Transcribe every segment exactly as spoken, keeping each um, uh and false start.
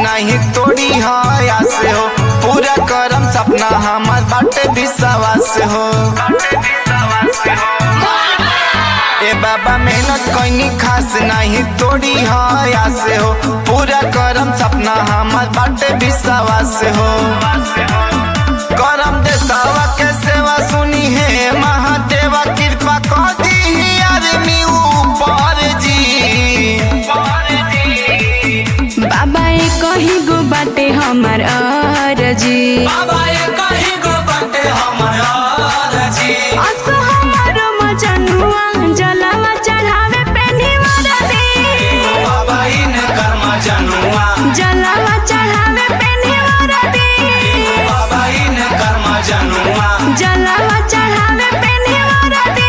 नहीं तोड़ी हया से हो, पूरा करम सपना हमार बाटे विश्वास हो। ए बाबा मेहनत कईनी खास नहीं तोड़ी हया से हो, पूरा करम सपना हमार बाटे विश्वास हो। करम देसावा के सेवा सुनी है महादेवा, कृपा कर दी आदमी ऊपर जी। बाबा ए कहीं गो बाटे हमार अरजी, बाबा ए कहीं गो बाटे हमार अरजी। असो हमारो मजनुआ जलवा चढ़ावे पेनी वरदी, बाबा इन कर्म जनुआ जलवा चढ़ावे पेनी वरदी, बाबा इन कर्म जनुआ जलवा चढ़ावे पेनी वरदी।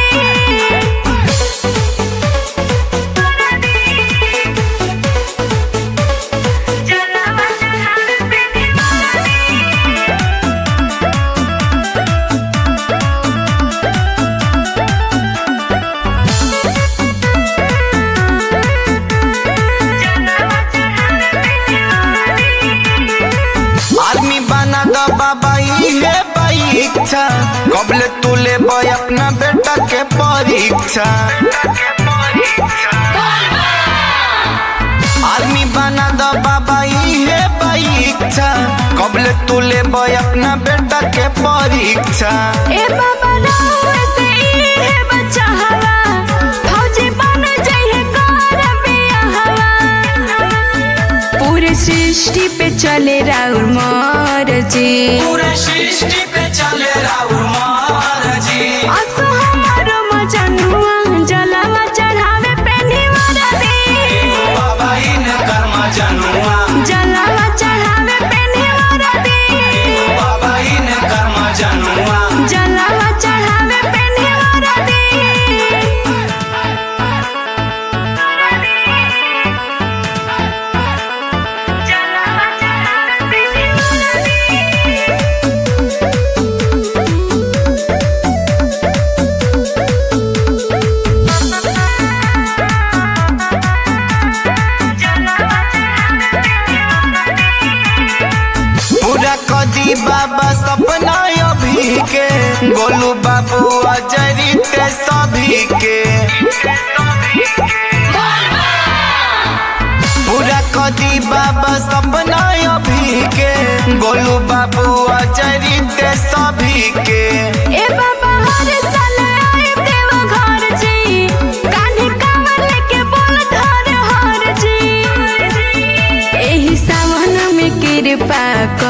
जलवा चढ़ावे पेनी आदमी बना दो बाबा इहे परीक्षा, कबले तू ले अपना बेटा के परीक्षा। आदमी बना दो बाबा इहे परीक्षा, कबले तू ले अपना बेटा के परीक्षा। ए बाबा राव से इहे बच्चा हवा, फौजी बन जाइए कर बिया हवा। पूरे सृष्टि पे चले राउर मरजी, पूरे सृष्टि पे चले राउर महाराजी। असो हमारो मजनुआ जलवा चढ़ावे पेनी वरदी, बाबा इन कर्म जनुआ जलवा चढ़ावे पेनी वरदी, बाबा इन कर्म जनुआ जलवा चढ़ावे पेनी वरदी। जलवा चढ़ावे पेनी पूरा कदी बाबा सपना अभी के, गोलू बाबू अजरी ते सभी के। पूरा कदी बाबा सपना अभी के, गोलू बाबू अजरी ते सभी के। ए बाबा हर साल आए देव घर जी, कान्हे कांवर लेके बोल धर हर जी। एही सावन में कृपा कर